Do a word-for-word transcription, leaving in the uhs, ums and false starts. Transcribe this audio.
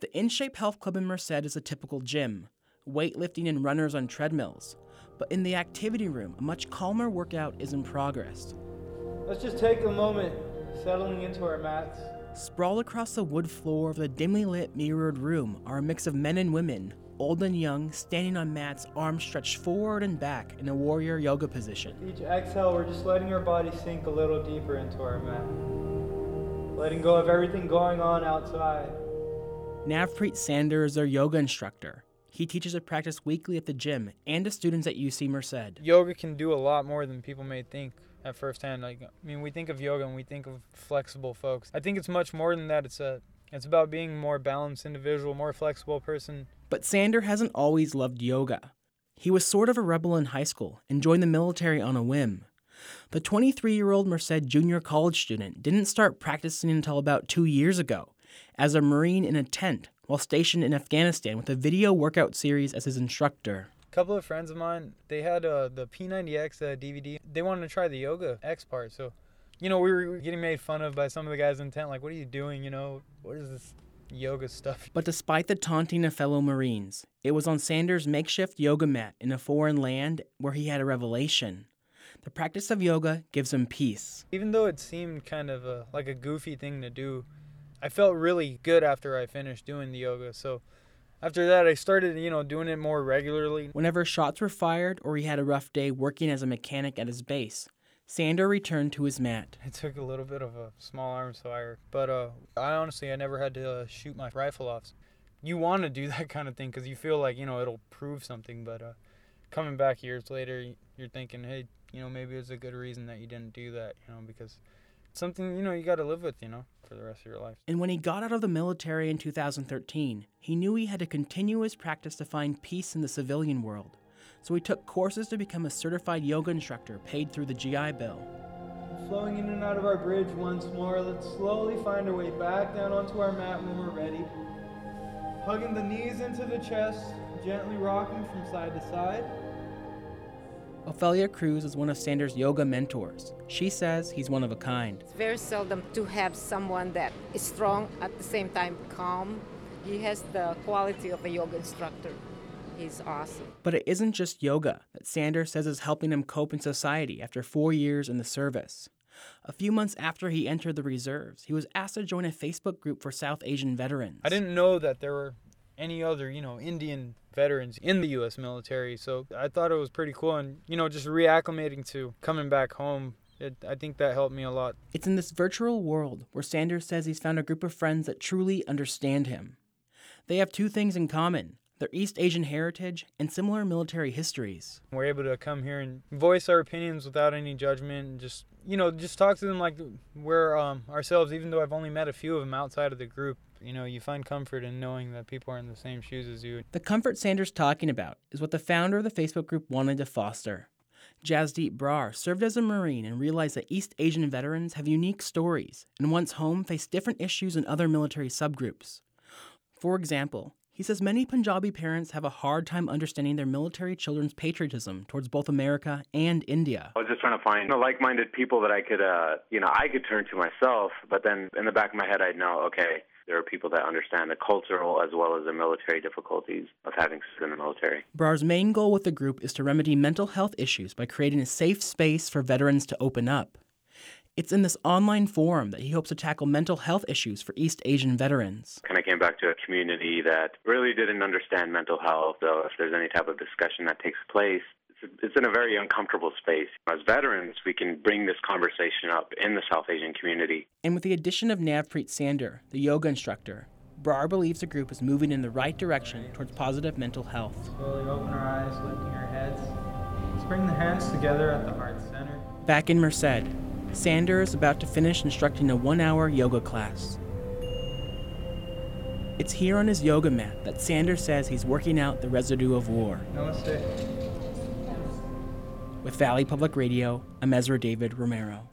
The InShape Health Club in Merced is a typical gym, weightlifting and runners on treadmills. But in the activity room, a much calmer workout is in progress. Let's just take a moment, settling into our mats. Sprawled across the wood floor of the dimly lit, mirrored room are a mix of men and women, old and young, standing on mats, arms stretched forward and back in a warrior yoga position. Each exhale, we're just letting our body sink a little deeper into our mat. Letting go of everything going on outside. Navpreet Sander is their yoga instructor. He teaches a practice weekly at the gym and to students at U C Merced. Yoga can do a lot more than people may think at first hand. Like, I mean, we think of yoga and we think of flexible folks. I think it's much more than that. It's a, it's about being a more balanced individual, more flexible person. But Sander hasn't always loved yoga. He was sort of a rebel in high school and joined the military on a whim. The twenty-three-year-old Merced junior college student didn't start practicing until about two years ago, as a Marine in a tent while stationed in Afghanistan with a video workout series as his instructor. A couple of friends of mine, they had uh, the P ninety X uh, D V D. They wanted to try the yoga X part. So, you know, we were getting made fun of by some of the guys in the tent. Like, what are you doing? You know, what is this yoga stuff? But despite the taunting of fellow Marines, it was on Sander's makeshift yoga mat in a foreign land where he had a revelation. The practice of yoga gives him peace. Even though it seemed kind of a, like a goofy thing to do, I felt really good after I finished doing the yoga. So after that, I started, you know, doing it more regularly. Whenever shots were fired or he had a rough day working as a mechanic at his base, Sander returned to his mat. It took a little bit of a small arms fire, but uh, I honestly, I never had to uh, shoot my rifle off. You want to do that kind of thing because you feel like, you know, it'll prove something, but uh, coming back years later, you're thinking, hey, you know, maybe it's a good reason that you didn't do that, you know, because it's something, you know, you got to live with, you know, for the rest of your life. And when he got out of the military in two thousand thirteen, he knew he had to continue his practice to find peace in the civilian world. So he took courses to become a certified yoga instructor paid through the G I Bill. Flowing in and out of our bridge once more, let's slowly find our way back down onto our mat when we're ready. Hugging the knees into the chest, gently rocking from side to side. Ophelia Cruz is one of Sander's yoga mentors. She says he's one of a kind. It's very seldom to have someone that is strong at the same time calm. He has the quality of a yoga instructor. He's awesome. But it isn't just yoga that Sander says is helping him cope in society after four years in the service. A few months after he entered the reserves, he was asked to join a Facebook group for South Asian veterans. I didn't know that there were any other, you know, Indian veterans in the U S military, so I thought it was pretty cool. And, you know, just reacclimating to coming back home, it, I think that helped me a lot. It's in this virtual world where Sander says he's found a group of friends that truly understand him. They have two things in common: their East Asian heritage and similar military histories. We're able to come here and voice our opinions without any judgment and just, you know, just talk to them like we're um, ourselves, even though I've only met a few of them outside of the group. You know, you find comfort in knowing that people are in the same shoes as you. The comfort Sander's talking about is what the founder of the Facebook group wanted to foster. Jasdeep Brar served as a Marine and realized that East Asian veterans have unique stories and once home face different issues than other military subgroups. For example, he says many Punjabi parents have a hard time understanding their military children's patriotism towards both America and India. I was just trying to find you know, like-minded people that I could, uh, you know, I could turn to myself, but then in the back of my head I'd know, okay, there are people that understand the cultural as well as the military difficulties of having served in the military. Brar's main goal with the group is to remedy mental health issues by creating a safe space for veterans to open up. It's in this online forum that he hopes to tackle mental health issues for East Asian veterans. And I came back to a community that really didn't understand mental health, so if there's any type of discussion that takes place, it's in a very uncomfortable space. As veterans, we can bring this conversation up in the South Asian community. And with the addition of Navpreet Sander, the yoga instructor, Brar believes the group is moving in the right direction towards positive mental health. Slowly open our eyes, lifting our heads. Let's bring the hands together at the heart center. Back in Merced, Sander is about to finish instructing a one-hour yoga class. It's here on his yoga mat that Sander says he's working out the residue of war. Namaste. With Valley Public Radio, I'm Ezra David Romero.